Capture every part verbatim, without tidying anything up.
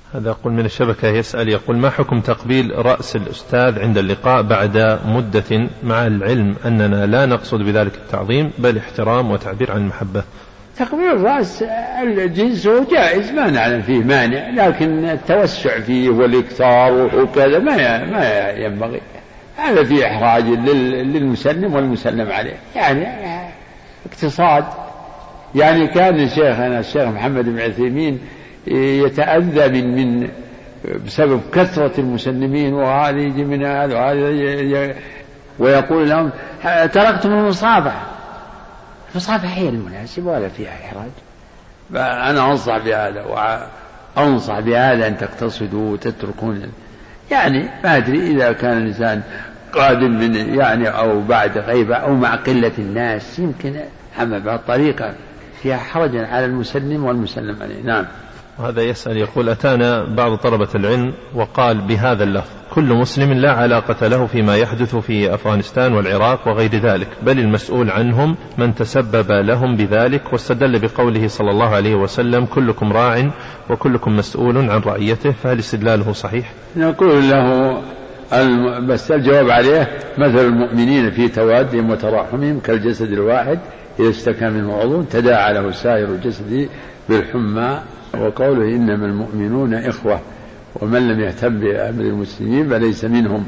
هذا يقول من الشبكة يسأل يقول ما حكم تقبيل رأس الأستاذ عند اللقاء بعد مدة مع العلم أننا لا نقصد بذلك التعظيم بل احترام وتعبير عن المحبة؟ تقبيل الرأس الجنس هو جائز ما نعلم فيه مانع، لكن التوسع فيه والإكثار وكذا ما ما ينبغي، هذا فيه إحراج للمسلم والمسلم عليه، يعني اقتصاد. يعني كان شيخنا الشيخ محمد بن عثيمين يتأذى من من بسبب كثرة المسلمين، وهذا يجي من هذا وهذا، ويقول لهم تركتم المصافحة، المصافحة هي المناسبة ولا فيها إحراج. أنا أنصح بهذا وأنصح بهذا أن تقتصدوا وتتركون، يعني ما أدري إذا كان الإنسان قادم من يعني أو بعد غيبة أو مع قلة الناس يمكن، أما بهالطريقة فيها حرجا على المسلم والمسلم عليه. نعم. وهذا يسأل يقول أتانا بعض طلبة العلم وقال بهذا اللفظ كل مسلم لا علاقة له فيما يحدث في أفغانستان والعراق وغير ذلك، بل المسؤول عنهم من تسبب لهم بذلك، واستدل بقوله صلى الله عليه وسلم كلكم راع وكلكم مسؤول عن رعيته، فهل استدلاله صحيح؟ نقول له بس الجواب عليه مثل المؤمنين في توادهم وتراحمهم كالجسد الواحد إذا اشتكى منه عضو تداعى له سائر الجسد بالحمى، وقوله إنما المؤمنون إخوة ومن لم يهتم بأمر المسلمين فليس منهم.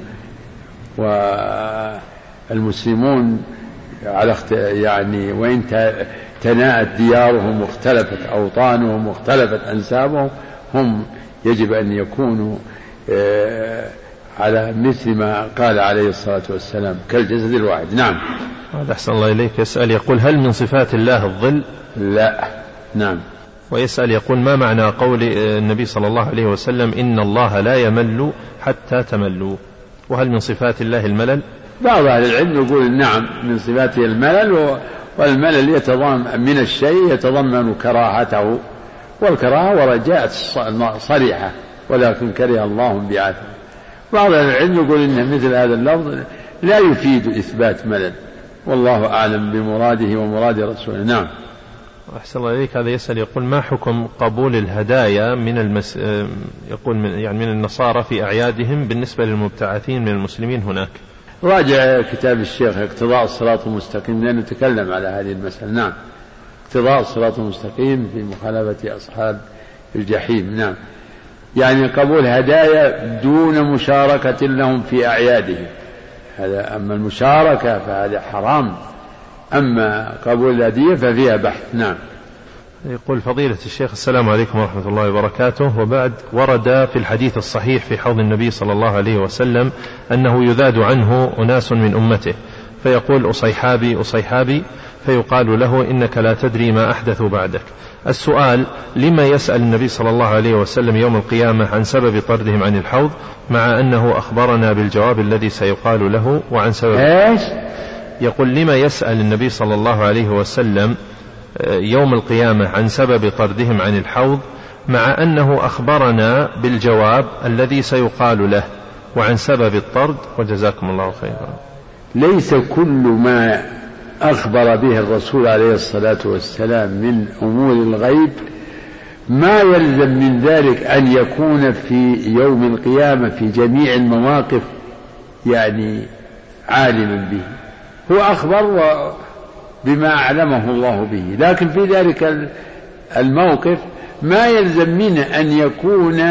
والمسلمون على يعني وإن تناءت ديارهم واختلفت أوطانهم واختلفت أنسابهم هم يجب أن يكونوا على مثل ما قال عليه الصلاة والسلام كالجسد الواحد. نعم. هذا أحسن الله إليك. يسأل يقول هل من صفات الله الظل؟ لا. نعم. ويسأل يقول ما معنى قول النبي صلى الله عليه وسلم إن الله لا يمل حتى تملوا، وهل من صفات الله الملل؟ بعض أهل العلم يقول نعم من صفاته الملل، والملل يتضمن من الشيء يتضمن كراهته، والكراهة ورجاء صريحة ولكن كره الله بعثه. بعض أهل العلم يقول إن مثل هذا اللفظ لا يفيد إثبات ملل، والله أعلم بمراده ومراد رسوله. نعم. أحسن الله إليك. هذا يسأل يقول ما حكم قبول الهدايا من المس... يقول من يعني من النصارى في أعيادهم بالنسبة للمبتعثين من المسلمين هناك؟ راجع كتاب الشيخ اقتضاء الصراط المستقيم لأنه نتكلم على هذه المسألة. نعم. اقتضاء الصراط المستقيم في مخالفة أصحاب الجحيم. نعم. يعني قبول هدايا دون مشاركة لهم في أعيادهم، هذا. أما المشاركة فهذا حرام، أما قبول الهدية ففيها بحث. نعم. يقول فضيلة الشيخ السلام عليكم ورحمة الله وبركاته، وبعد ورد في الحديث الصحيح في حوض النبي صلى الله عليه وسلم أنه يذاد عنه أناس من أمته فيقول أصيحابي أصيحابي، فيقال له إنك لا تدري ما أحدثوا بعدك. السؤال لما يسأل النبي صلى الله عليه وسلم يوم القيامة عن سبب طردهم عن الحوض مع أنه أخبرنا بالجواب الذي سيقال له وعن سبب إيش؟ يقول لما يسأل النبي صلى الله عليه وسلم يوم القيامة عن سبب طردهم عن الحوض مع أنه أخبرنا بالجواب الذي سيقال له وعن سبب الطرد، وجزاكم الله خيرا. ليس كل ما أخبر به الرسول عليه الصلاة والسلام من أمور الغيب ما يلزم من ذلك أن يكون في يوم القيامة في جميع المواقف يعني عالما به. هو أخبر بما أعلمه الله به، لكن في ذلك الموقف ما يلزم منه أن يكون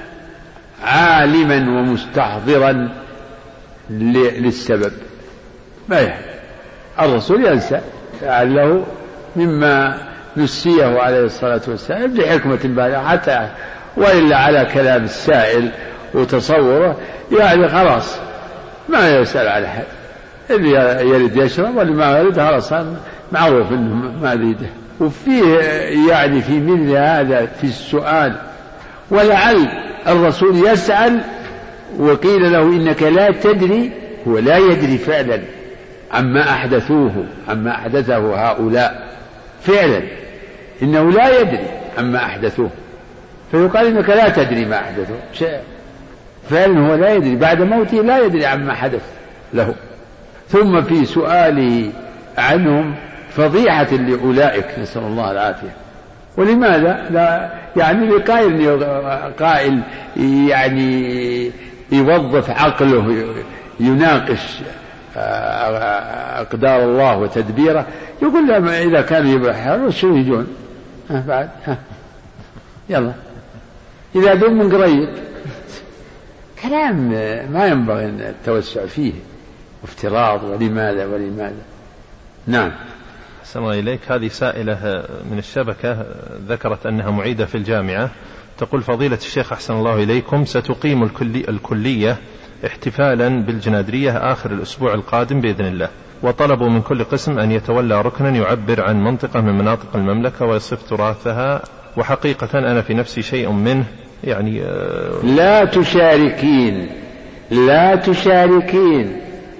عالما ومستحضرا للسبب. ما يحب الرسول ينسى لعله مما نسيه عليه الصلاة والسلام بحكمة بالغة حتى، وإلا على كلام السائل وتصوره يعني خلاص ما يسأل على حد، اللي يريد يشرب واللي ما يريد خلاص معروف انه ما يريده. وفيه يعني في مثل هذا في السؤال، ولعل الرسول يسأل وقيل له إنك لا تدري، هو لا يدري فعلا عما أحدثوه عما أحدثه هؤلاء فعلا، إنه لا يدري عما أحدثوه، فيقال إنك لا تدري ما أحدثوه فعلا، هو لا يدري بعد موته لا يدري عما حدث له. ثم في سؤاله عنهم فضيحة لأولئك نسأل الله العافية، ولماذا؟ لا يعني لقائل قائل يعني يوظف عقله يناقش أقدار الله وتدبيره، يقول له إذا كانوا يبحرون شو يجون ها بعد ها يلا إذا دون من قريب. كلام ما ينبغي التوسع فيه وافتراض ولماذا ولماذا. نعم. أحسن الله إليك. هذه سائلة من الشبكة ذكرت أنها معيدة في الجامعة، تقول فضيلة الشيخ أحسن الله إليكم ستقيم الكلي الكلية احتفالا بالجنادرية آخر الأسبوع القادم بإذن الله، وطلبوا من كل قسم أن يتولى ركنا يعبر عن منطقة من مناطق المملكة ويصف تراثها، وحقيقة أنا في نفسي شيء منه يعني لا تشاركين لا تشاركين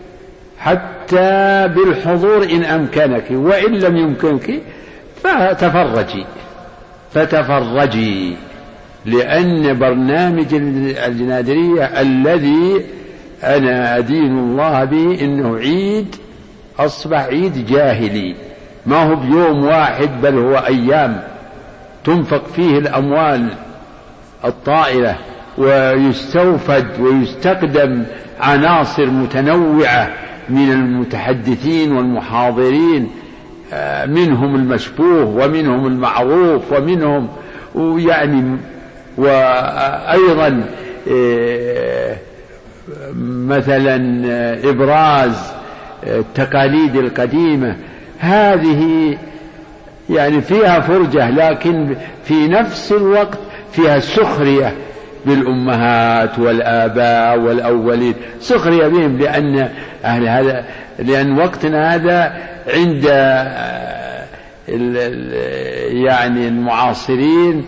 حتى بالحضور إن أمكنك، وإن لم يمكنك فتفرجي فتفرجي لأن برنامج الجنادرية الذي أنا أدين الله به إنه عيد أصبح عيد جاهلي، ما هو بيوم واحد بل هو أيام تنفق فيه الأموال الطائلة ويستوفد ويستقدم عناصر متنوعة من المتحدثين والمحاضرين، منهم المشبوه ومنهم المعروف ومنهم ويعني وأيضا مثلا إبراز التقاليد القديمة. هذه يعني فيها فرجة لكن في نفس الوقت فيها سخرية بالأمهات والآباء والأولين، سخرية بهم لأن أهل هذا لأن وقتنا هذا عند يعني المعاصرين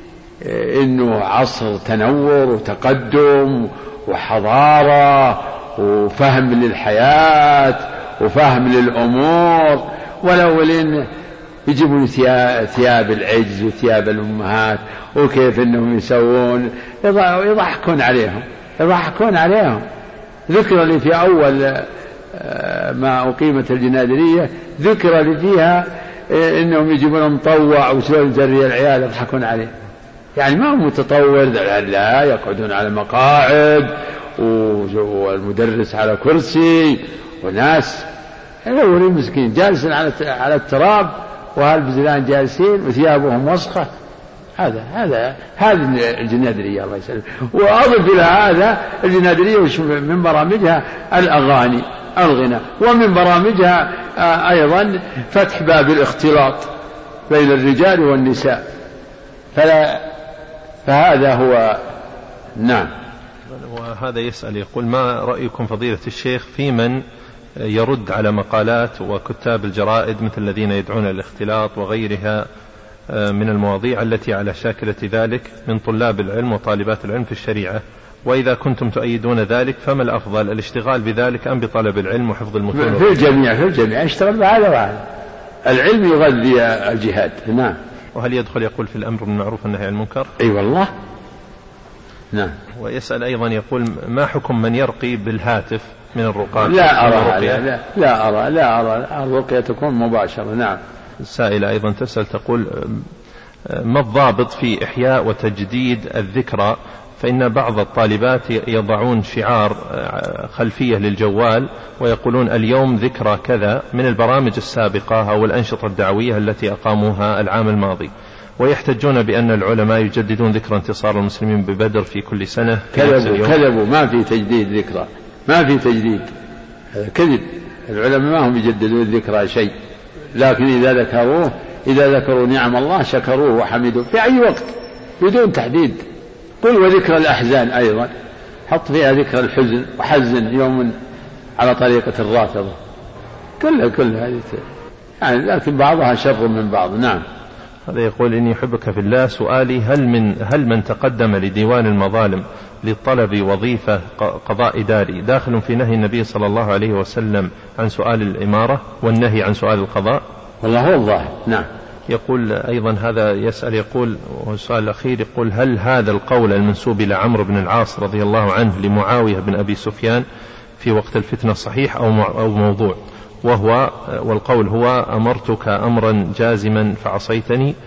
إنه عصر تنور وتقدم وحضارة وفهم للحياة وفهم للأمور، والأولين يجيبون ثياب العجز وثياب الأمهات وكيف إنهم يسوون، يضحكون عليهم يضحكون عليهم. ذكر لي في أول ما أقيمت الجنادرية ذكر لي فيها إنهم يجيبون مطوع وسوون زري العيال يضحكون عليه، يعني ما هو متطور، لا يقعدون على مقاعد والمدرس على كرسي وناس الأولين مسكين جالسين على على التراب وهالبزلان جالسين وثيابهم وسخة. هذا هذا هذه الجنادرية الله يسلم. وأضف إلى هذا الجنادرية من برامجها الأغاني الغنى، ومن برامجها أيضا فتح باب الاختلاط بين الرجال والنساء. فلا فهذا هو. نعم. وهذا يسأل يقول ما رأيكم فضيلة الشيخ في من يرد على مقالات وكتاب الجرائد مثل الذين يدعون الاختلاط وغيرها من المواضيع التي على شاكلة ذلك من طلاب العلم وطالبات العلم في الشريعة، وإذا كنتم تؤيدون ذلك فما الأفضل الاشتغال بذلك أم بطلب العلم وحفظ المتون؟ في الجميع في الجميع اشتغل بهذا وهذا. العلم يغذي الجهاد. نعم. وهل يدخل يقول في الأمر بالمعروف والنهي عن المنكر؟ أي والله. نعم. ويسأل أيضا يقول ما حكم من يرقي بالهاتف من الرقاة؟ لا أرى لا, لا, لا أرى لا أرى الرقية تكون مباشرة. نعم. السائلة أيضا تسأل تقول ما الضابط في إحياء وتجديد الذكرى؟ فإن بعض الطالبات يضعون شعار خلفية للجوال ويقولون اليوم ذكرى كذا من البرامج السابقة أو الأنشطة الدعوية التي أقاموها العام الماضي، ويحتجون بأن العلماء يجددون ذكرى انتصار المسلمين ببدر في كل سنة. كذبوا كذبوا ما في تجديد ذكرى، ما في تجديد، هذا كذب. العلماء ما هم يجددون الذكرى شيء، لكن إذا ذكروه إذا ذكروا نعم الله شكروه وحمدوه في أي وقت بدون تحديد. قل وذكر الأحزان أيضا حط فيها ذكر الحزن وحزن يوم على طريقة الرافضة، كلها كلها هذه يعني، لكن بعضها شر من بعض. نعم. هذا يقول إني أحبك في الله، سؤالي هل من هل من تقدم لديوان المظالم لطلب وظيفة قضاء إداري داخل في نهي النبي صلى الله عليه وسلم عن سؤال الإمارة والنهي عن سؤال القضاء؟ والله هو الظاهر. نعم. يقول أيضا هذا يسأل يقول والسؤال الأخير يقول هل هذا القول المنسوب إلى عمرو بن العاص رضي الله عنه لمعاوية بن أبي سفيان في وقت الفتنة صحيح أو أو موضوع؟ وهو والقول هو أمرتك أمرا جازما فعصيتني،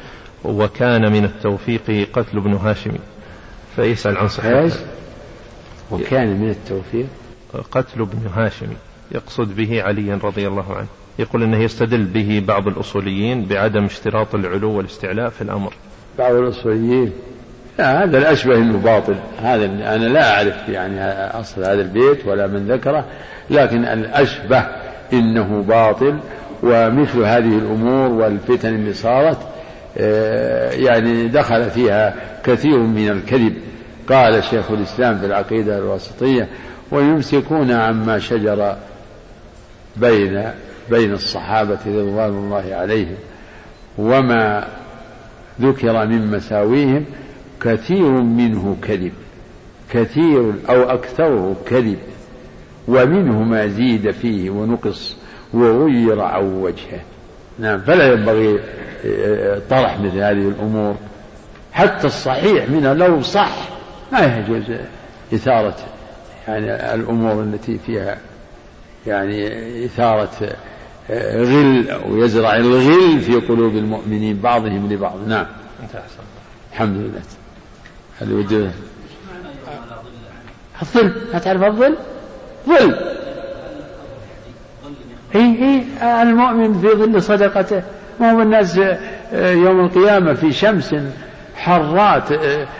وكان من التوفيق قتل ابن هاشم، فيسأل عن صحته. وكان من التوفيق قتل ابن هاشم، يقصد به عليا رضي الله عنه، يقول أنه يستدل به بعض الأصوليين بعدم اشتراط العلو والاستعلاء في الأمر. بعض الأصوليين لا، هذا الأشبه أنه باطل، هذا أنا لا أعرف يعني أصل هذا البيت ولا من ذكره، لكن الأشبه إنه باطل. ومثل هذه الأمور والفتن اللي صارت يعني دخل فيها كثير من الكذب. قال شيخ الإسلام في العقيدة الواسطية: ويمسكون عما شجر بين بين الصحابة رضوان الله عليهم وما ذكر من مساويهم كثير منه كذب، كثير أو أكثره كذب، ومنه ما زيد فيه ونقص وغير عن وجهه. نعم، فلا ينبغي طرح مثل هذه الأمور. حتى الصحيح منها لو صح ما يجوز إثارة يعني الأمور التي فيها يعني إثارة غل أو يزرع الغل في قلوب المؤمنين بعضهم لبعض. نعم، الحمد لله. هل وجد الظل؟ ما تعرف الظل؟ ظل إيه إيه المؤمن في ظل صدقته. ما هو الناس يوم القيامة في شمس حرات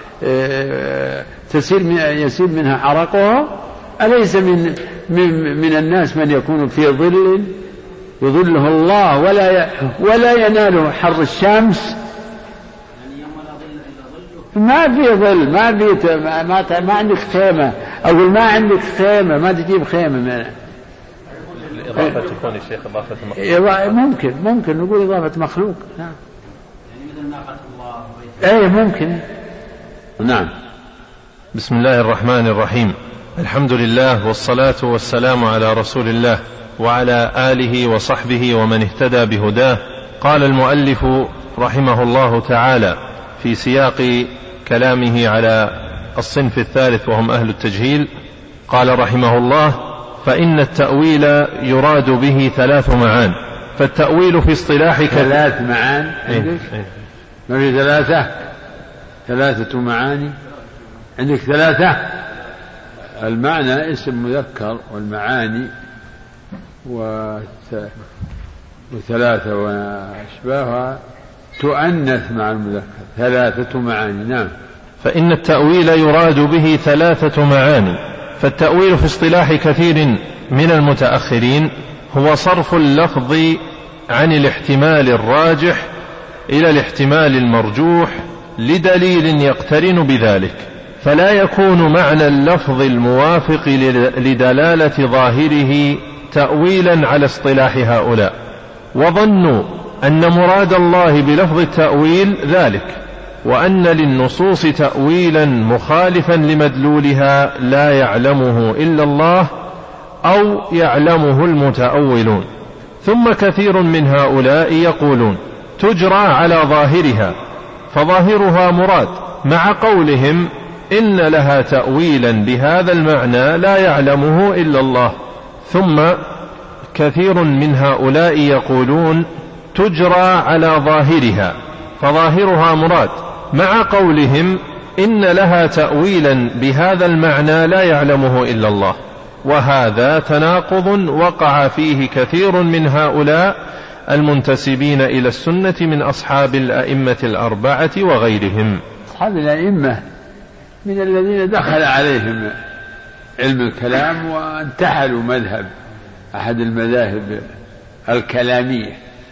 تسير يسير منها عرقها. أليس من من من الناس من يكون في ظل يظله الله ولا ولا يناله حر الشمس؟ ما في ظل، ما في ما ما, ما عندك خيمة، أقول ما عندك خيمة، ما تجيب خيمة منها. الإضافة تكون الشيخ إضافة مخلوق. ممكن ممكن نقول إضافة مخلوق. نعم، يعني مثل ناقة الله. أي ممكن. نعم. بسم الله الرحمن الرحيم. الحمد لله والصلاة والسلام على رسول الله وعلى آله وصحبه ومن اهتدى بهداه. قال المؤلف رحمه الله تعالى في سياق كلامه على الصنف الثالث وهم أهل التجهيل، قال رحمه الله: فإن التأويل يراد به ثلاث معان. فالتأويل في اصطلاح ثلاث معان عندك؟ ما في ثلاثة؟ ثلاثة معاني عندك ثلاثة. المعنى اسم مذكر، والمعاني وثلاثة وأشباهها تؤنث مع المذكر. ثلاثة معاني. نعم. فإن التأويل يراد به ثلاثة معاني. فالتأويل في اصطلاح كثير من المتأخرين هو صرف اللفظ عن الاحتمال الراجح إلى الاحتمال المرجوح لدليل يقترن بذلك، فلا يكون معنى اللفظ الموافق لدلالة ظاهره تأويلا على اصطلاح هؤلاء. وظنوا أن مراد الله بلفظ التأويل ذلك، وأن للنصوص تأويلا مخالفا لمدلولها لا يعلمه إلا الله أو يعلمه المتأولون. ثم كثير من هؤلاء يقولون تجرى على ظاهرها، فظاهرها مراد، مع قولهم إن لها تأويلا بهذا المعنى لا يعلمه إلا الله. ثم كثير من هؤلاء يقولون تجرى على ظاهرها، فظاهرها مراد، مع قولهم إن لها تأويلا بهذا المعنى لا يعلمه إلا الله. وهذا تناقض وقع فيه كثير من هؤلاء المنتسبين إلى السنة من أصحاب الأئمة الأربعة وغيرهم. أصحاب الأئمة من الذين دخل عليهم علم الكلام وانتحلوا مذهب أحد المذاهب الكلامية.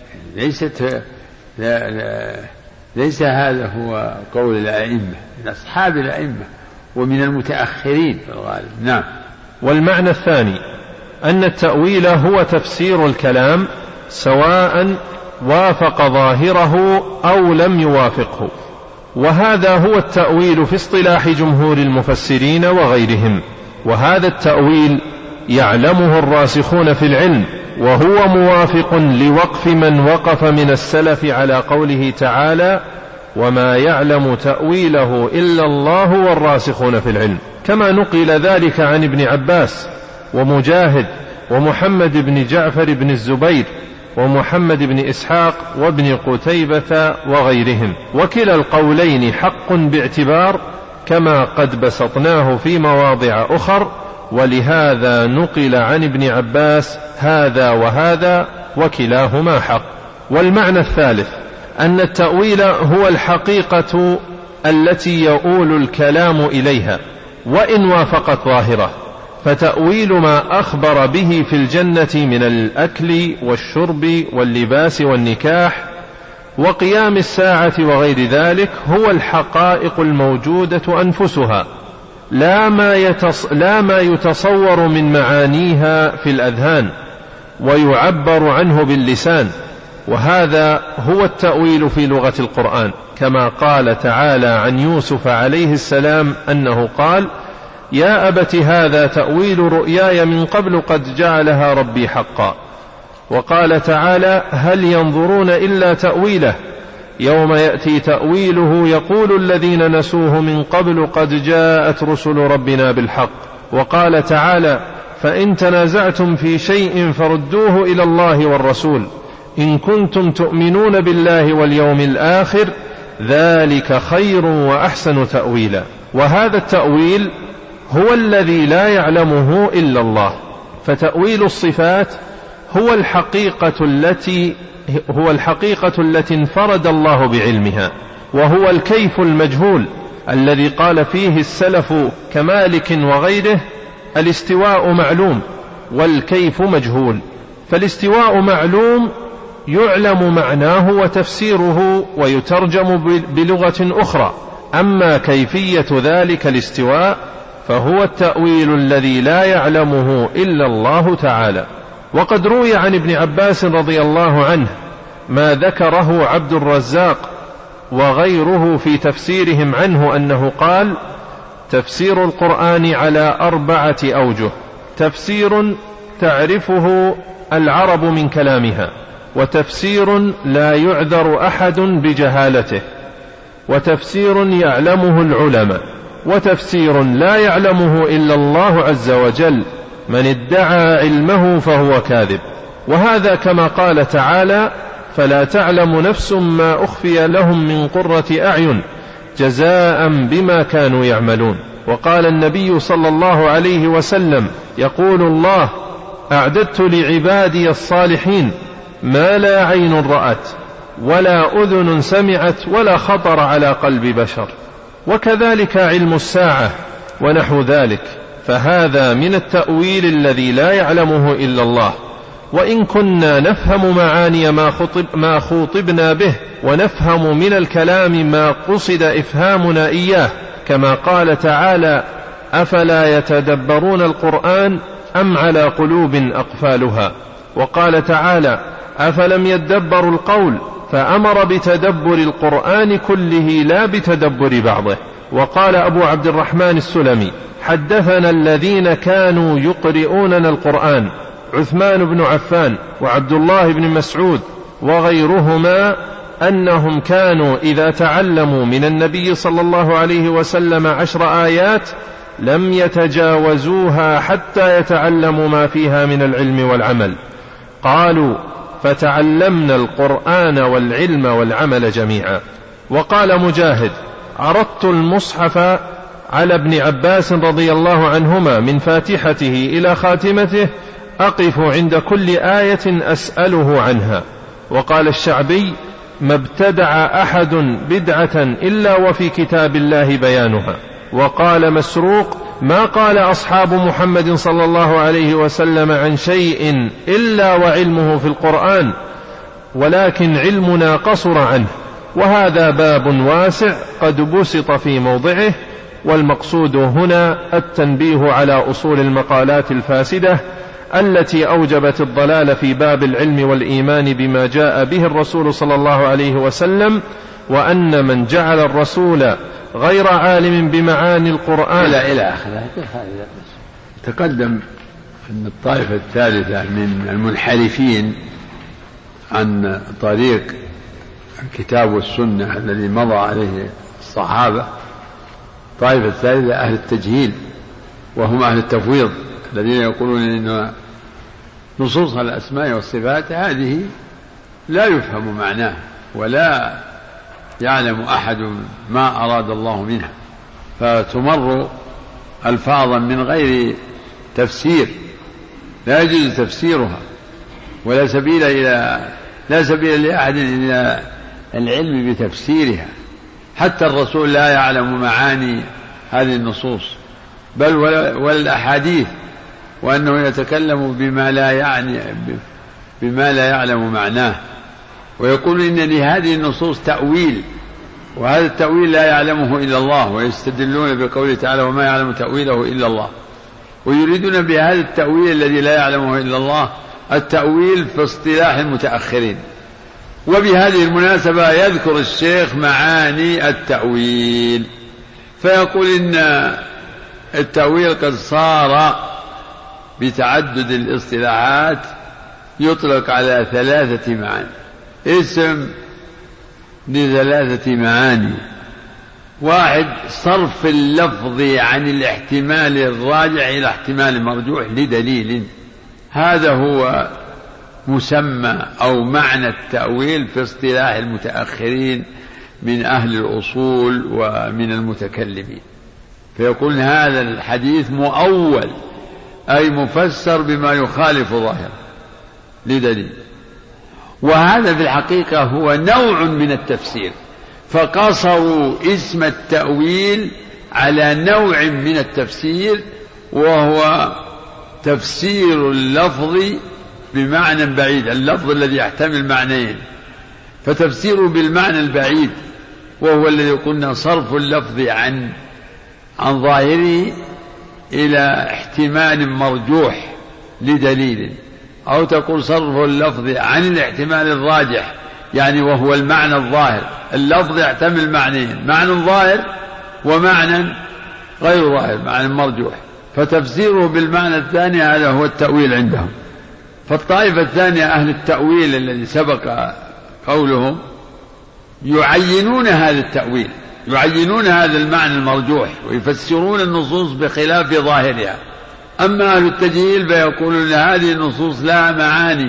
ليست لا لا ليس هذا هو قول الأئمة، من أصحاب الأئمة ومن المتأخرين في الغالب. نعم. والمعنى الثاني أن التأويل هو تفسير الكلام سواء وافق ظاهره أو لم يوافقه، وهذا هو التأويل في اصطلاح جمهور المفسرين وغيرهم. وهذا التأويل يعلمه الراسخون في العلم، وهو موافق لوقف من وقف من السلف على قوله تعالى: وما يعلم تأويله إلا الله والراسخون في العلم، كما نقل ذلك عن ابن عباس ومجاهد ومحمد بن جعفر بن الزبير ومحمد بن إسحاق وابن قتيبة وغيرهم. وكلا القولين حق باعتبار كما قد بسطناه في مواضع أخر، ولهذا نقل عن ابن عباس هذا وهذا وكلاهما حق. والمعنى الثالث أن التأويل هو الحقيقة التي يؤول الكلام إليها وإن وافقت ظاهره، فتأويل ما أخبر به في الجنة من الأكل والشرب واللباس والنكاح وقيام الساعة وغير ذلك هو الحقائق الموجودة أنفسها، لا ما, يتص... لا ما يتصور من معانيها في الأذهان ويعبر عنه باللسان. وهذا هو التأويل في لغة القرآن، كما قال تعالى عن يوسف عليه السلام أنه قال: يا أبت هذا تأويل رؤياي من قبل قد جعلها ربي حقا. وقال تعالى: هل ينظرون إلا تأويله يوم يأتي تأويله يقول الذين نسوه من قبل قد جاءت رسل ربنا بالحق. وقال تعالى: فإن تنازعتم في شيء فردوه إلى الله والرسول إن كنتم تؤمنون بالله واليوم الآخر ذلك خير وأحسن تأويلا. وهذا التأويل هو الذي لا يعلمه إلا الله، فتأويل الصفات هو الحقيقة التي هو الحقيقة التي انفرد الله بعلمها، وهو الكيف المجهول الذي قال فيه السلف كمالك وغيره: الاستواء معلوم والكيف مجهول. فالاستواء معلوم يعلم معناه وتفسيره ويترجم بلغة أخرى، أما كيفية ذلك الاستواء فهو التأويل الذي لا يعلمه إلا الله تعالى. وقد روي عن ابن عباس رضي الله عنه ما ذكره عبد الرزاق وغيره في تفسيرهم عنه أنه قال: تفسير القرآن على أربعة أوجه: تفسير تعرفه العرب من كلامها، وتفسير لا يعذر أحد بجهالته، وتفسير يعلمه العلماء، وتفسير لا يعلمه إلا الله عز وجل، من ادعى علمه فهو كاذب. وهذا كما قال تعالى: فلا تعلم نفس ما أخفي لهم من قرة أعين جزاء بما كانوا يعملون. وقال النبي صلى الله عليه وسلم: يقول الله: أعددت لعبادي الصالحين ما لا عين رأت ولا أذن سمعت ولا خطر على قلب بشر. وكذلك علم الساعة ونحو ذلك، فهذا من التأويل الذي لا يعلمه إلا الله. وإن كنا نفهم معاني ما, خطب ما خوطبنا به، ونفهم من الكلام ما قصد إفهامنا إياه، كما قال تعالى: أفلا يتدبرون القرآن أم على قلوب أقفالها. وقال تعالى: أفلم يدبروا القول، فأمر بتدبر القرآن كله لا بتدبر بعضه. وقال أبو عبد الرحمن السلمي: حدثنا الذين كانوا يقرؤوننا القرآن عثمان بن عفان وعبد الله بن مسعود وغيرهما أنهم كانوا إذا تعلموا من النبي صلى الله عليه وسلم عشر آيات لم يتجاوزوها حتى يتعلموا ما فيها من العلم والعمل. قالوا: فتعلمنا القرآن والعلم والعمل جميعا. وقال مجاهد: عرضت المصحف على ابن عباس رضي الله عنهما من فاتحته إلى خاتمته أقف عند كل آية أسأله عنها. وقال الشعبي: ما ابتدع أحد بدعة إلا وفي كتاب الله بيانها. وقال مسروق: ما قال أصحاب محمد صلى الله عليه وسلم عن شيء إلا وعلمه في القرآن، ولكن علمنا قصر عنه. وهذا باب واسع قد بسط في موضعه، والمقصود هنا التنبيه على أصول المقالات الفاسدة التي أوجبت الضلال في باب العلم والإيمان بما جاء به الرسول صلى الله عليه وسلم، وأن من جعل الرسول غير عالم بمعاني القرآن إلى إلى آخره. تقدم أن الطائفة الثالثة من المنحرفين عن طريق الكتاب والسنة الذي مضى عليه الصحابة، الطائفة الثالثة أهل التجهيل، وهم أهل التفويض الذين يقولون إن نصوص الأسماء والصفات هذه لا يفهم معناه ولا يعلم أحد ما أراد الله منها، فتمر ألفاظا من غير تفسير لا يجوز تفسيرها، ولا سبيل إلى لا سبيل لأحد إلى العلم بتفسيرها. حتى الرسول لا يعلم معاني هذه النصوص بل ولا الأحاديث، وأنه يتكلم بما لا يعني بما لا يعلم معناه، ويقول إن لهذه النصوص تأويل، وهذا التأويل لا يعلمه إلا الله، ويستدلون بقوله تعالى وما يعلم تأويله إلا الله، ويريدون بهذا التأويل الذي لا يعلمه إلا الله التأويل في اصطلاح المتأخرين. وبهذه المناسبة يذكر الشيخ معاني التأويل، فيقول إن التأويل قد صار بتعدد الاصطلاحات يطلق على ثلاثة معاني، اسم لثلاثة معاني. واحد، صرف اللفظ عن الاحتمال الراجع إلى احتمال مرجوح لدليل، هذا هو مسمى أو معنى التأويل في اصطلاح المتأخرين من أهل الأصول ومن المتكلمين. فيقول هذا الحديث مؤول، أي مفسر بما يخالف ظاهره لدليل، وهذا في الحقيقة هو نوع من التفسير، فقصروا اسم التأويل على نوع من التفسير وهو تفسير اللفظ بمعنى بعيد، اللفظ الذي يحتمل معنيين، فتفسيره بالمعنى البعيد وهو الذي قلنا صرف اللفظ عن عن ظاهره إلى احتمال مرجوح لدليل، أو تقول صرف اللفظ عن الاحتمال الراجح، يعني وهو المعنى الظاهر. اللفظ يحتمل معنيين، معنى ظاهر ومعنى غير ظاهر، معنى مرجوح، فتفسيره بالمعنى الثاني هذا هو التأويل عندهم. فالطائفة الثانية أهل التأويل الذي سبق قولهم يعينون هذا التأويل، يعينون هذا المعنى المرجوح ويفسرون النصوص بخلاف ظاهرها. أما أهل التجهيل فيقولون هذه النصوص لها معاني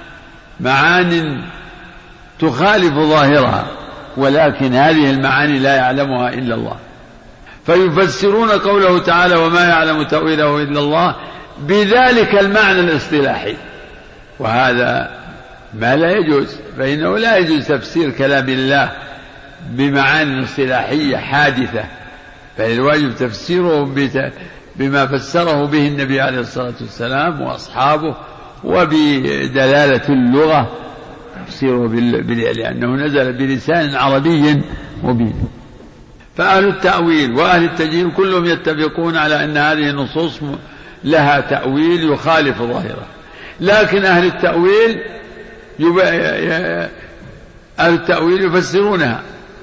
معاني تخالف ظاهرها، ولكن هذه المعاني لا يعلمها إلا الله، فيفسرون قوله تعالى وما يعلم تأويله إلا الله بذلك المعنى الاصطلاحي، وهذا ما لا يجوز، فإنه لا يجوز تفسير كلام الله بمعاني اصطلاحية حادثة، بل الواجب تفسيره بما فسره به النبي عليه الصلاة والسلام وأصحابه، وبدلالة اللغة تفسيره لأنه نزل بلسان عربي مبين. فأهل التأويل وأهل التجهيل كلهم يتفقون على أن هذه النصوص لها تأويل يخالف ظاهره، لكن أهل التأويل يب... أهل التأويل يفسرونها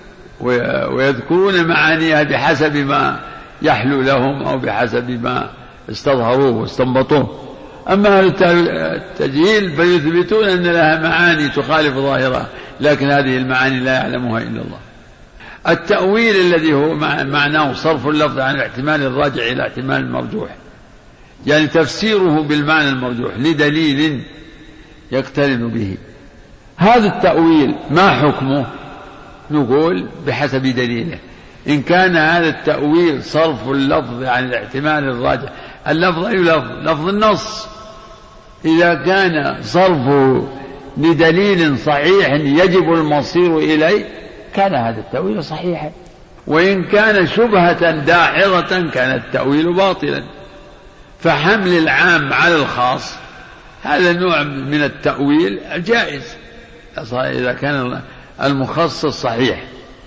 ويذكرون معانيها بحسب ما يحلو لهم أو بحسب ما استظهروه واستنبطوه. أما أهل التجهيل فيثبتون أن لها معاني تخالف ظاهرها، لكن هذه المعاني لا يعلمها إلا الله. التأويل الذي هو معناه صرف اللفظ عن الاحتمال الراجع إلى احتمال المرجوح، يعني تفسيره بالمعنى المرجوح لدليل يقترن به. هذا التأويل ما حكمه؟ نقول بحسب دليله. إن كان هذا التأويل صرف اللفظ عن الاحتمال الراجع، اللفظ أي لفظ؟ لفظ النص. إذا كان صرفه لدليل صحيح يجب المصير إليه كان هذا التأويل صحيحا، وإن كان شبهة داحضة كان التأويل باطلا. فحمل العام على الخاص هذا نوع من التأويل جائز إذا كان المخصص صحيح،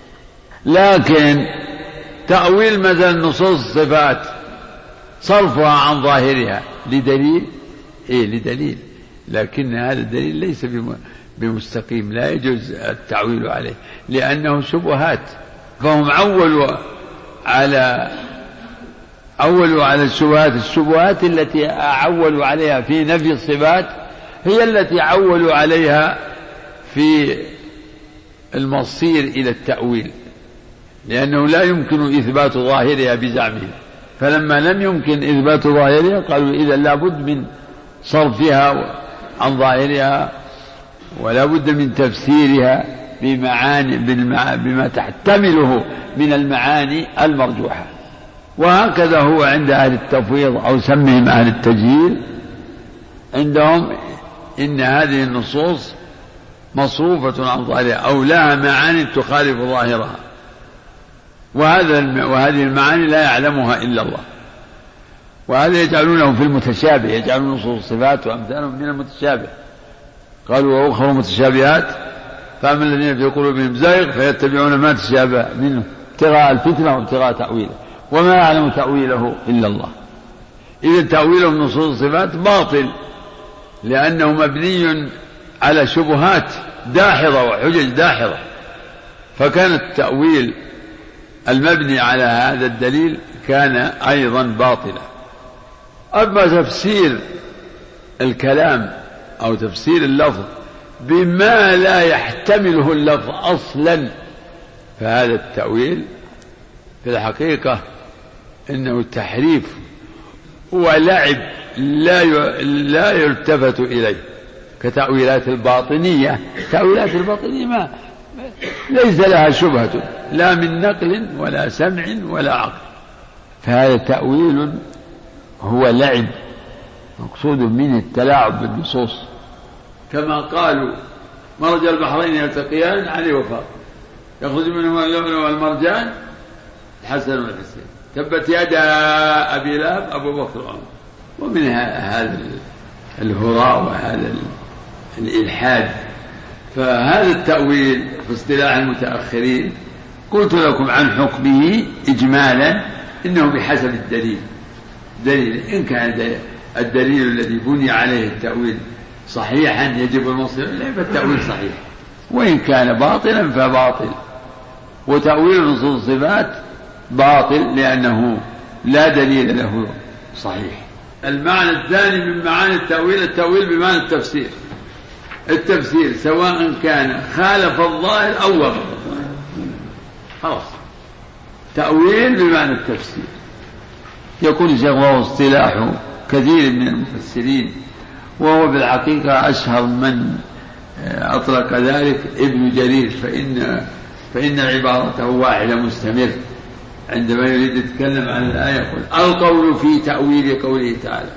لكن تأويل مثل نصوص الصفات صرفها عن ظاهرها لدليل إيه لدليل، لكن هذا الدليل ليس بمستقيم، لا يجوز التعويل عليه لأنه شبهات. فهم عولوا على عولوا على الشبهات، الشبهات التي عولوا عليها في نفي الصفات هي التي عولوا عليها في المصير إلى التأويل، لأنه لا يمكن إثبات ظاهرها بزعمهم، فلما لم يمكن إثبات ظاهرها قالوا إذا لابد من صرفها عن ظاهرها ولا بد من تفسيرها بمعاني بما تحتمله من المعاني المرجوحة. وهكذا هو عند أهل التفويض أو سمهم أهل التجهيل، عندهم إن هذه النصوص مصروفة عن ظاهرها أو لها معاني تخالف ظاهرها، وهذا وهذه المعاني لا يعلمها إلا الله. وهذا يجعلونه في المتشابه، يجعلون نصوص الصفات وأمثالهم من المتشابه. قالوا وأخر متشابهات فأما الذين في قلوبهم زيغ فيتبعون ما تشابه منه ابتغاء الفتنة وابتغاء تأويله وما يعلم تأويله إلا الله. إذا تأويله من نصوص الصفات باطل، لأنه مبني على شبهات داحضة وحجج داحضة، فكان التأويل المبني على هذا الدليل كان أيضا باطلا. أما تفسير الكلام أو تفسير اللفظ بما لا يحتمله اللفظ أصلا، فهذا التأويل في الحقيقة إنه تحريف ولعب لا لا يلتفت إليه، كتأويلات الباطنية. تأويلات الباطنية ما ليس لها شبهة لا من نقل ولا سمع ولا عقل، فهذا تأويل هو لعب مقصود منه التلاعب بالنصوص، كما قالوا مرج البحرين يلتقيان عليه وفاق يخرج منهما اللؤلؤ والمرجان الحسن والحسين تبت يدا أبي لهب أبو بكر وعمر. ومن هذا الهراء وهذا الإلحاد. فهذا التأويل في اصطلاح المتأخرين قلت لكم عن حكمه إجمالا إنه بحسب الدليل. دليل إن كان الدليل الذي بني عليه التأويل صحيحا يجب المصير إليه فالتأويل صحيح، وإن كان باطلا فباطل. وتأويل نصوص الصفات باطل لأنه لا دليل له صحيح. المعنى الثاني من معاني التأويل التأويل بمعنى التفسير. التفسير سواء كان خالف الظاهر أو وافق الظاهر، خلاص تأويل بمعنى التفسير. يكون شغله اصطلاح كثير من المفسرين، وهو بالحقيقة أشهر من أطلق ذلك ابن جرير، فإن فإن عبارته واحدة مستمر عندما يريد يتكلم عن الآية يقول القول في تأويل قوله تعالى،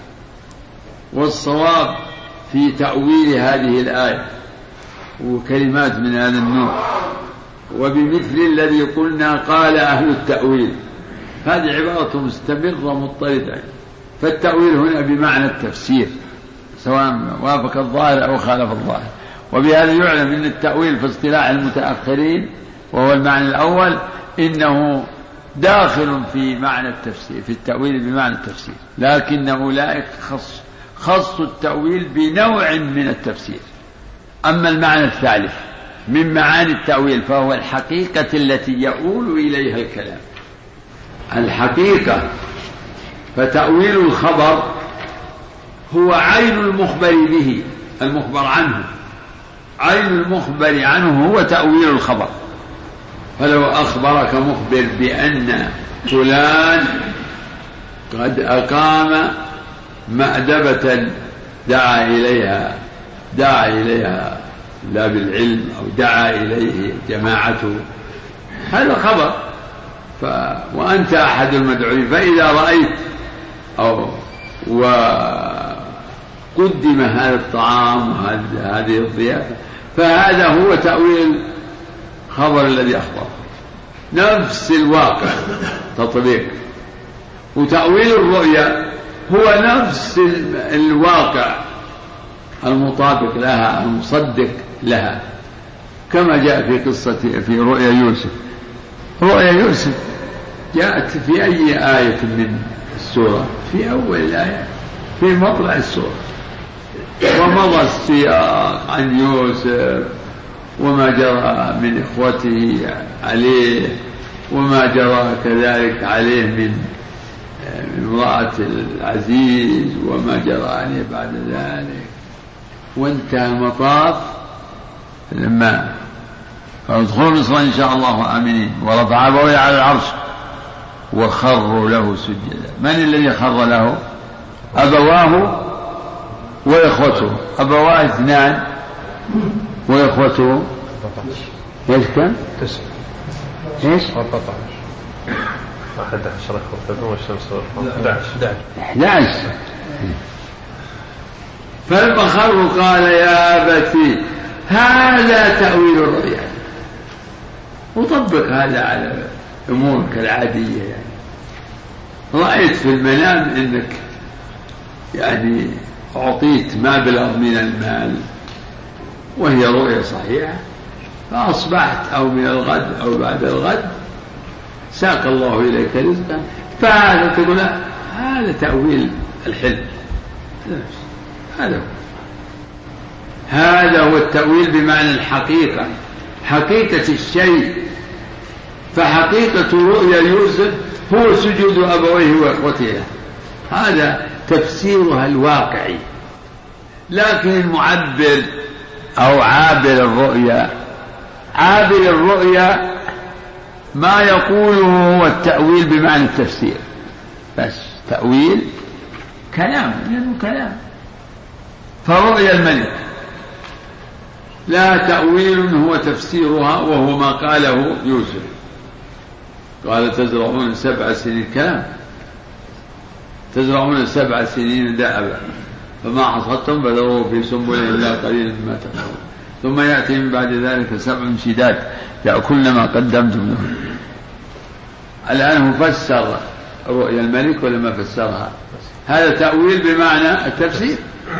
والصواب في تأويل هذه الآية، وكلمات من هذا النوع، وبمثل الذي قلنا قال أهل التأويل. هذه عبارة مستمرة مضطردة. فالتأويل هنا بمعنى التفسير سواء وافق الظاهر أو خالف الظاهر. وبهذا يعلم أن التأويل في اصطلاح المتأخرين وهو المعنى الأول إنه داخل في معنى التفسير، في التأويل بمعنى التفسير، لكن أولئك خص خص التأويل بنوع من التفسير. أما المعنى الثالث من معاني التأويل فهو الحقيقة التي يؤول إليها الكلام. الحقيقة فتأويل الخبر هو عين المخبر به، المخبر عنه، عين المخبر عنه هو تأويل الخبر. فلو أخبرك مخبر بأن فلان قد أقام مأدبة دعا إليها دعا إليها لا بالعلم أو دعا إليه جماعته، هذا خبر، ف... وأنت أحد المدعوين، فإذا رأيت أو وقدم هذا الطعام وهذه الضيافة فهذا هو تأويل خبر الذي أخبر، نفس الواقع تطبيق. وتأويل الرؤيا هو نفس الواقع المطابق لها المصدق لها، كما جاء في قصة في رؤيا يوسف. رؤيا يوسف جاءت في أي آية من السورة؟ في أول الآية، في مطلع السورة، ومضى السياق عن يوسف وما جرى من إخوته عليه وما جرى كذلك عليه من امرأة العزيز وما جرى عليه بعد ذلك، وانتهى مطاف لما فادخلوا مصر إن شاء الله آمنين ورفع أبويه على العرش وخروا له سجدا. من الذي خر له؟ أبواه وإخوته. أبواه اثنان وإخوته ايش كم؟ تسعة. ايش؟ أربعة عشر. أحد عشر أخوة والشمس أحد أحد عشر. فالبخر قال يا أبتي هذا تأويل الرؤيا، وطبق هذا على أمورك العادية. يعني رأيت في المنام أنك يعني أعطيت مبلغ من المال وهي رؤيا صحيحة، فأصبحت أو من الغد أو بعد الغد ساق الله إليك رزقا، فهذا تقول هذا تأويل الحلم. هذا هو هذا هو التأويل بمعنى الحقيقة، حقيقة الشيء. فحقيقة رؤيا يوسف هو سجود أبويه وإخوته، هذا تفسيرها الواقعي. لكن المعبر أو عابر الرؤيا، عابر الرؤيا ما يقوله هو التأويل بمعنى التفسير بس، تأويل كلام لأنه كلام. فرؤيا الملك لا تأويل هو تفسيرها، وهو ما قاله يوسف، قال تزرعون سبع سنين، كلام تزرعون سبع سنين دأبا فما حصدتم فذروه في سنبله إلا قليلا مما تأكلون ثم يأتي من بعد ذلك سبع شداد يأكلن ما قدمتم لهم. الآن هو فسر رؤيا الملك ولما فسرها، هذا تأويل بمعنى التفسير.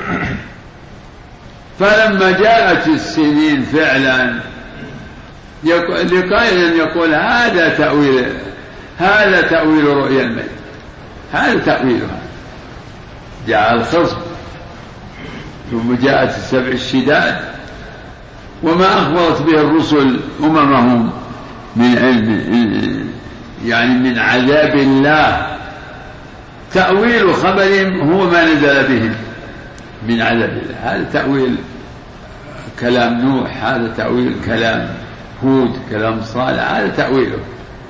فلما جاءت السنين فعلا لقائل يقول هذا تأويل، هذا تأويل رؤيا الملك، هذا تأويلها. جاء الخصم ثم جاءت السبع الشداد وما أخبرت به الرسل أممهم من علم يعني من عذاب الله، تأويل خبرهم هو ما نزل بهم من عذاب الله. هذا تأويل كلام نوح، هذا تأويل كلام هود، كلام صالح، هذا تأويله.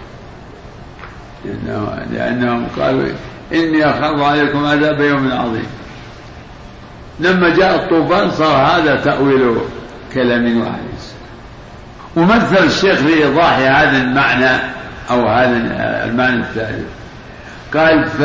لأنه لأنهم قالوا إني أخاف عليكم عذاب يوم عظيم. لما جاء الطوفان صار هذا تأويل كلام واحد. ومثل الشيخ لإيضاح هذا المعنى أو هذا المعنى الثالث قال ف...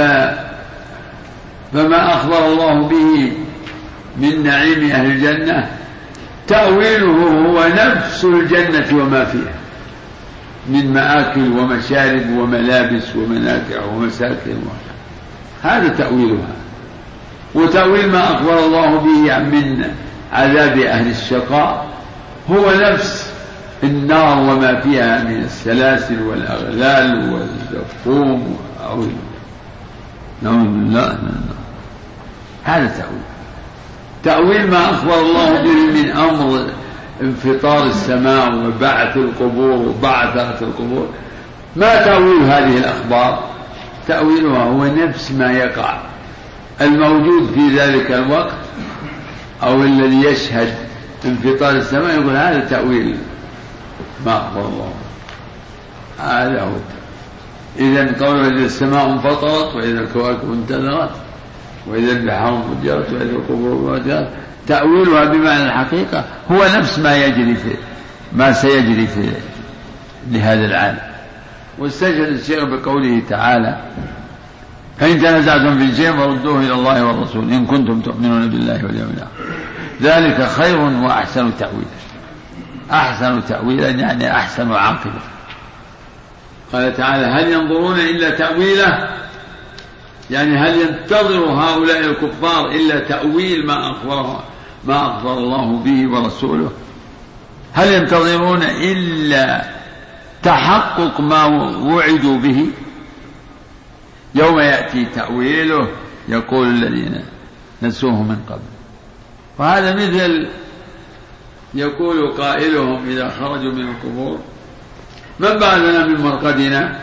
فما أخبر الله به من نعيم أهل الجنة تأويله هو نفس الجنة وما فيها من مآكل ومشارب وملابس ومنافع ومساكن، هذا تأويلها. وتأويل ما أخبر الله به من عذاب أهل الشقاء هو نفس النار وما فيها من السلاسل والأغلال والزقوم أو نعوذ بالله من النار. هذا تأويل. تأويل ما أخبر الله به من أمر انفطار السماء وبعث القبور وبعثرة القبور، ما تأويل هذه الأخبار؟ تأويلها هو نفس ما يقع الموجود في ذلك الوقت أو الذي يشهد انفطار السماء، يقول هذا تأويل ما أخبر الله. هذا هو. إذن قولوا إذا السماء انفطرت وإذا الكواكب انتثرت وإذا البحار فجرت وإذا القبور فجرت، تأويلها بمعنى الحقيقة هو نفس ما يجري في ما سيجري في لهذا العالم. واستشهد الشيخ بقوله تعالى فإن تنازعتم في شيء فردوه إلى الله والرسول إن كنتم تؤمنون بالله واليوم الآخر ذلك خير وأحسن تأويلا. أحسن تأويلا يعني أحسن عاقبة. قال تعالى هل ينظرون إلا تأويله، يعني هل ينتظر هؤلاء الكفار إلا تأويل ما أخبر ما أخبر الله به ورسوله؟ هل ينتظرون إلا تحقق ما وعدوا به؟ يوم يأتي تأويله يقول الذين نسوه من قبل. وهذا مثل يقول قائلهم إذا خرجوا من القبور من بعثنا من مرقدنا،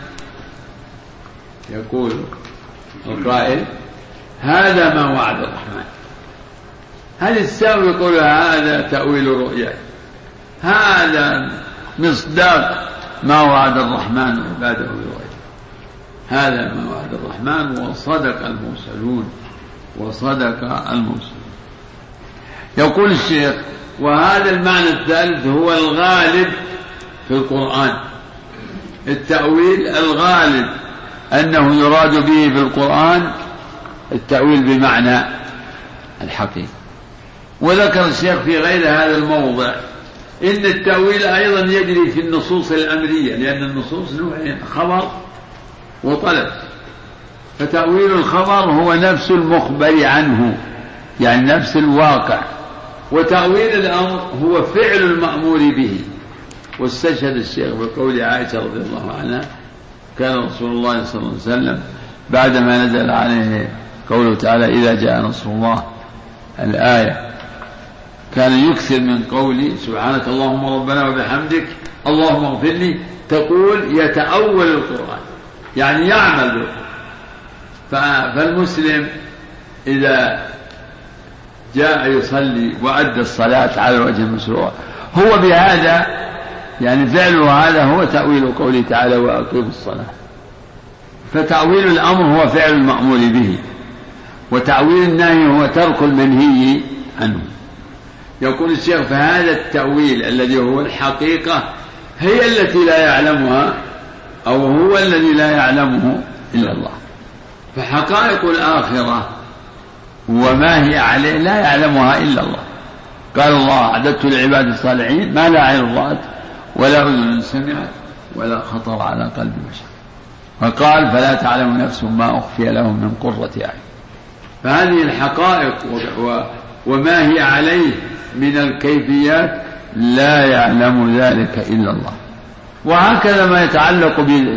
يقول القائل هذا ما وعد الرحمن. هل الساوي يقول هذا تأويل رؤيا، هذا مصداق ما وعد الرحمن عباده برؤيا، هذا ما وعد الرحمن وصدق المرسلون وصدق المرسلون. يقول الشيخ وهذا المعنى الثالث هو الغالب في القرآن. التأويل الغالب أنه يراد به في القرآن التأويل بمعنى الحقيقة. وذكر الشيخ في غير هذا الموضع إن التأويل أيضا يجري في النصوص الأمرية، لأن النصوص نوعين: خبر وطلب. فتأويل الخبر هو نفس المخبر عنه، يعني نفس الواقع، وتأويل الأمر هو فعل المأمور به. واستشهد الشيخ بقول عائشة رضي الله عنها: كان رسول الله صلى الله عليه وسلم بعدما نزل عليه قوله تعالى: إذا جاء نصر الله، الآية، كان يكثر من قولي: سبحانك اللهم ربنا وبحمدك اللهم اغفر لي. تقول يتأول القرآن، يعني يعمل بالقرآن. فالمسلم إذا جاء يصلي وأدى الصلاة على الوجه المشروع هو بهذا، يعني فعله هذا هو تأويل قوله تعالى: وأقيموا الصلاة. فتأويل الأمر هو فعل المأمور به، وتأويل النهي هو ترك المنهي عنه. يقول الشيخ: فهذا التأويل الذي هو الحقيقة هي التي لا يعلمها، أو هو الذي لا يعلمه إلا الله. فحقائق الآخرة وما هي عليه لا يعلمها إلا الله. قال الله: أعددت لعباد الصالحين ما لا عين رأت ولا أذن سمعت ولا خطر على قلب بشر. فقال: فلا تعلم نفس ما أخفي لهم من قرة أعين. فهذه الحقائق وما هي عليه من الكيفيات لا يعلم ذلك إلا الله. وهكذا ما يتعلق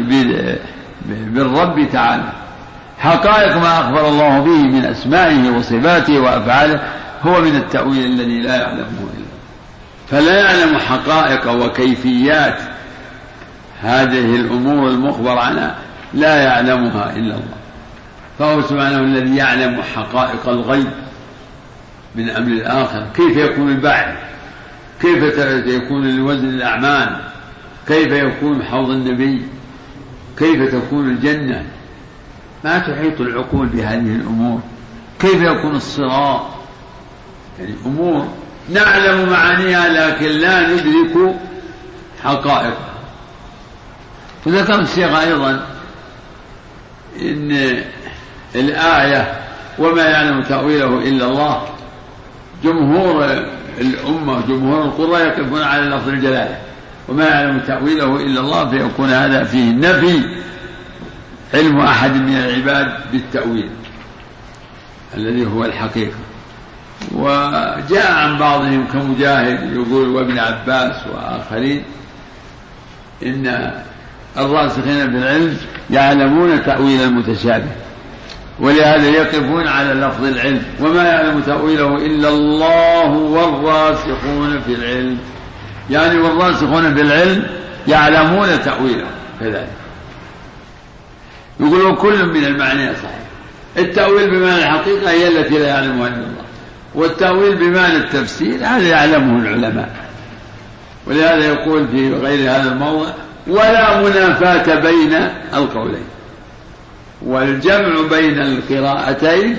بالرب تعالى، حقائق ما أخبر الله به من أسمائه وصفاته وأفعاله هو من التأويل الذي لا يعلمه إلا الله. فلا يعلم حقائق وكيفيات هذه الأمور المخبر عنها، لا يعلمها إلا الله. فهو سبحانه الذي يعلم حقائق الغيب من أمر الآخر، كيف يكون البعث، كيف يكون الوزن الأعمال، كيف يكون حوض النبي، كيف تكون الجنة. ما تحيط العقول بهذه الأمور. كيف يكون الصراط، يعني أمور نعلم معانيها لكن لا ندرك حقائقها. وذكر الشيخ أيضا إن الآية وما يعلم تأويله إلا الله، جمهور الأمة جمهور القرى يقفون على لفظ الجلالة وما يعلم تأويله إلا الله، فيكون هذا فيه نفي علم أحد من العباد بالتأويل الذي هو الحقيقة. وجاء عن بعضهم كمجاهد يقول وابن عباس وآخرين إن الراسخين في العلم يعلمون تأويل المتشابه، ولهذا يقفون على لفظ العلم وما يعلم تأويله إلا الله والراسخون في العلم، يعني والراسخون في العلم يعلمون تأويله كذلك. يقولون كل من المعنى صحيح. التأويل بمعنى الحقيقة هي التي لا يعلمها إلا الله، والتأويل بمعنى التفسير هذا يعلمه العلماء. ولهذا يقول في غير هذا الموضع: ولا منافاة بين القولين. والجمع بين القراءتين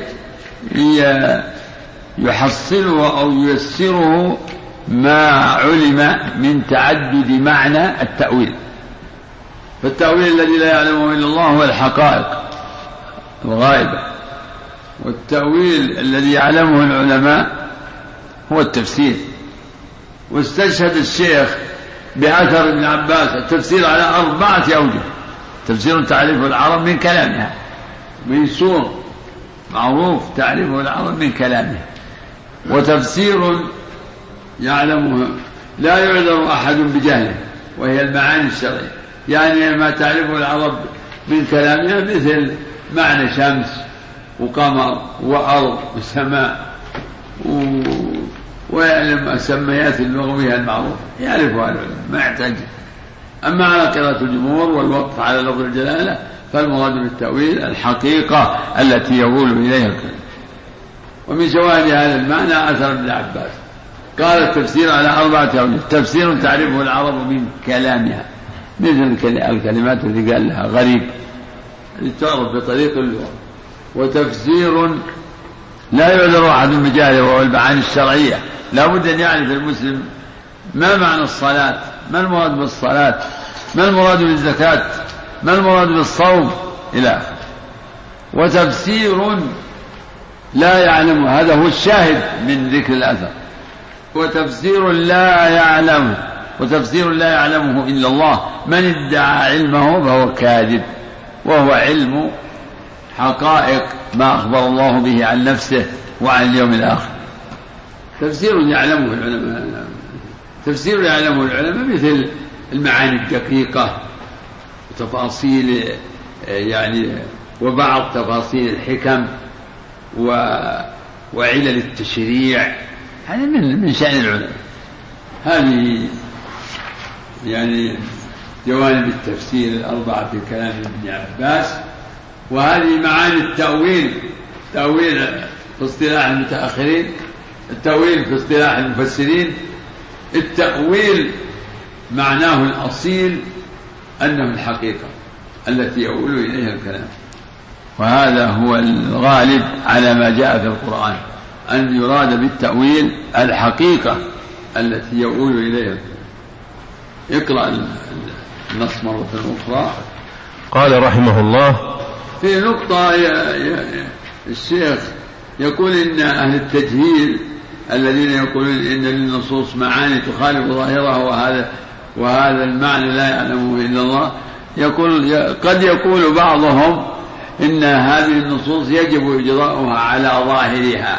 يحصله أو ييسره ما علم من تعدد معنى التأويل. فالتأويل الذي لا يعلمه إلا الله هو الحقائق الغائبة، والتأويل الذي يعلمه العلماء هو التفسير. واستشهد الشيخ بأثر ابن عباس التفسير على أربعة أوجه: تفسير تعريفه العرب من كلامها، ميسور معروف تعريفه العرب من كلامها، وتفسير يعلمه لا يعذر أحد بجهله وهي المعاني الشرعية، يعني ما تعرفه العرب من كلامها مثل معنى شمس وقمر وأرض وسماء و... ويعلم السميات اللغوية المعروفة يعرفها العلم ما يحتاج. أما على قراءة الجمهور والوقف على لفظ الجلالة فالمراد بالتأويل الحقيقة التي يقول إليها الكلام. ومن شواهد هذا المعنى أثر ابن عباس قال التفسير على أربعة أوجه: تفسير تعرفه العرب من كلامها، مثل الكلمات التي قال لها غريب التي تعرف بطريق اللغة، وتفسير لا يعذر أحد بجهله وهو المعاني الشرعية لا بد أن يعرف المسلم ما معنى الصلاة، ما المراد بالصلاة، ما المراد بالزكاة، ما المراد بالصوم إلى آخره. وتفسير لا يعلم، هذا هو الشاهد من ذكر الأثر، وتفسير لا يعلمه، وتفسير لا يعلمه إلا الله. من ادعى علمه فهو كاذب، وهو علم حقائق ما أخبر الله به عن نفسه وعن اليوم الآخر. تفسير يعلمه العلماء، تفسير يعلمه العلماء مثل المعاني الدقيقة وتفاصيل يعني وبعض تفاصيل الحكم وعلل التشريع، هذا من من شأن العلماء. هذه يعني جوانب التفسير الأربعة في كلام ابن عباس. وهذه معاني التأويل، تأويل في اصطلاح المتأخرين، التأويل في اصطلاح المفسرين. التأويل معناه الأصيل أنه الحقيقة التي يؤول إليها الكلام، وهذا هو الغالب على ما جاء في القرآن، أن يراد بالتأويل الحقيقة التي يؤول إليها الكلام. اقرأ النص مرة أخرى. قال رحمه الله: في نقطة يا يا الشيخ يقول إن أهل التجهيل الذين يقولون إن للنصوص معاني تخالف ظاهرها وهذا وهذا المعنى لا يعلمه إلا الله، يقول قد يقول بعضهم إن هذه النصوص يجب إجراؤها على ظاهرها،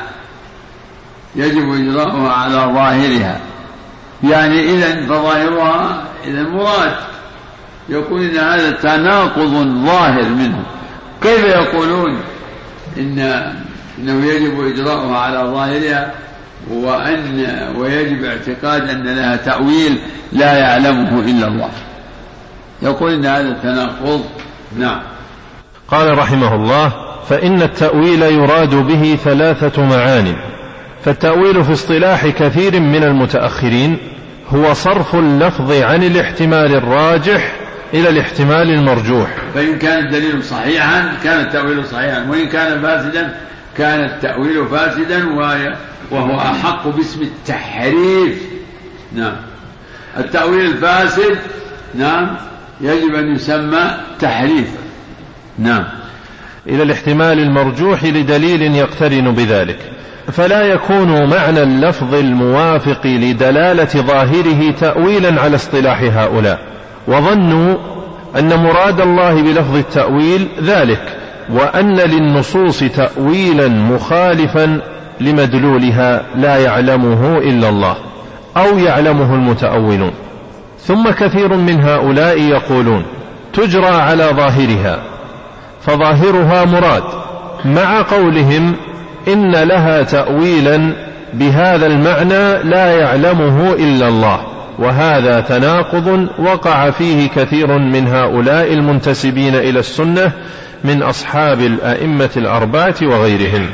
يجب إجراؤها على ظاهرها، يعني إذن فظاهرها إذا مراد. يقول إن هذا تناقض ظاهر منه. كيف يقولون إن إنه يجب إجراؤها على ظاهرها وأن ويجب اعتقاد أن لها تأويل لا يعلمه إلا الله؟ يقول إن هذا تناقض. نعم. قال رحمه الله: فإن التأويل يراد به ثلاثة معان. فالتأويل في اصطلاح كثير من المتأخرين هو صرف اللفظ عن الاحتمال الراجح إلى الاحتمال المرجوح، فإن كان الدليل صحيحا كان التأويل صحيحا، وإن كان فاسدا كان التأويل فاسدا وهو أحق باسم التحريف. نعم. التأويل الفاسد نعم يجب أن يسمى تحريف. نعم. إلى الاحتمال المرجوح لدليل يقترن بذلك، فلا يكون معنى اللفظ الموافق لدلالة ظاهره تأويلا على اصطلاح هؤلاء، وظنوا أن مراد الله بلفظ التأويل ذلك، وأن للنصوص تأويلا مخالفا لمدلولها لا يعلمه إلا الله أو يعلمه المتأولون. ثم كثير من هؤلاء يقولون تجرى على ظاهرها، فظاهرها مراد، مع قولهم إن لها تأويلا بهذا المعنى لا يعلمه إلا الله، وهذا تناقض وقع فيه كثير من هؤلاء المنتسبين إلى السنة من أصحاب الأئمة الأربعة وغيرهم.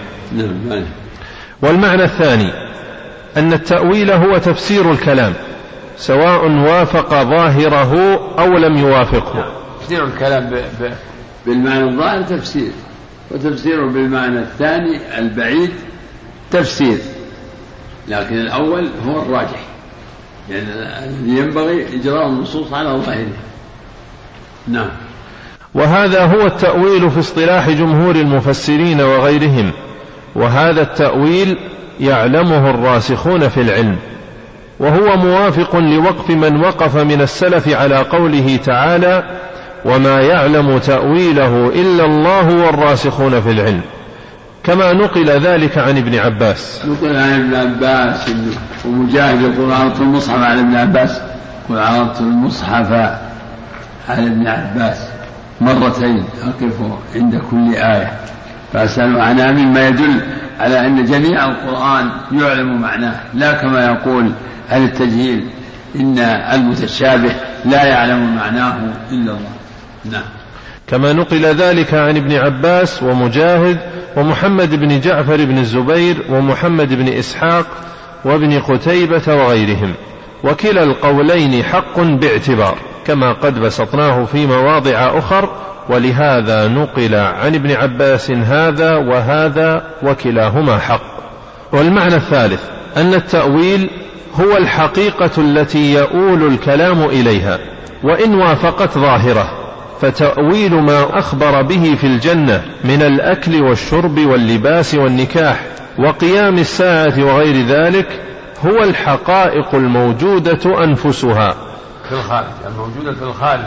والمعنى الثاني أن التأويل هو تفسير الكلام سواء وافق ظاهره أو لم يوافقه. تفسير الكلام بالمعنى الظاهر تفسير، وتفسيره بالمعنى الثاني البعيد تفسير، لكن الأول هو الراجح، يعني ينبغي إجراء النصوص على ظاهره. نعم. وهذا هو التأويل في اصطلاح جمهور المفسرين وغيرهم، وهذا التأويل يعلمه الراسخون في العلم، وهو موافق لوقف من وقف من السلف على قوله تعالى: وما يعلم تأويله إلا الله والراسخون في العلم، كما نقل ذلك عن ابن عباس. نقل عن ابن عباس ومجاهد يقول عرضت المصحف على ابن عباس، يقول عرضت المصحف على ابن عباس مرتين أقف عند كل آية فأسأل عنها، مما يدل على أن جميع القرآن يعلم معناه، لا كما يقول أهل التجهيل إن المتشابه لا يعلم معناه إلا الله. نعم. كما نقل ذلك عن ابن عباس ومجاهد ومحمد بن جعفر بن الزبير ومحمد بن إسحاق وابن قتيبة وغيرهم، وكلا القولين حق باعتبار، كما قد بسطناه في مواضع أخر، ولهذا نقل عن ابن عباس هذا وهذا وكلاهما حق. والمعنى الثالث أن التأويل هو الحقيقة التي يؤول الكلام إليها، وإن وافقت ظاهرة، فتأويل ما أخبر به في الجنة من الأكل والشرب واللباس والنكاح وقيام الساعة وغير ذلك هو الحقائق الموجودة أنفسها في الخارج، الموجودة في الخارج.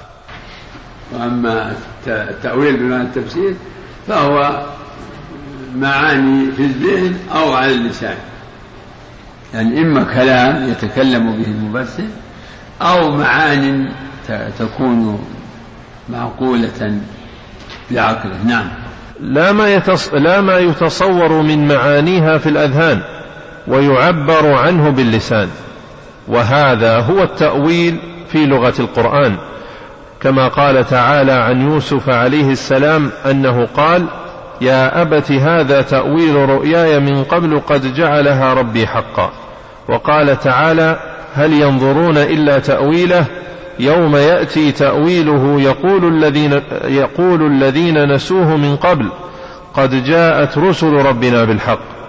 وأما التأويل بمعنى التفسير فهو معاني في الذهن أو على اللسان، يعني إما كلام يتكلم به المفسر أو معاني تكون معقولة بعقله. نعم. لا ما, يتص... لا ما يتصور من معانيها في الأذهان ويعبر عنه باللسان، وهذا هو التأويل في لغة القرآن، كما قال تعالى عن يوسف عليه السلام أنه قال: يا أبت هذا تأويل رؤياي من قبل قد جعلها ربي حقا. وقال تعالى: هل ينظرون إلا تأويله يوم يأتي تأويله يقول الذين, يقول الذين نسوه من قبل قد جاءت رسل ربنا بالحق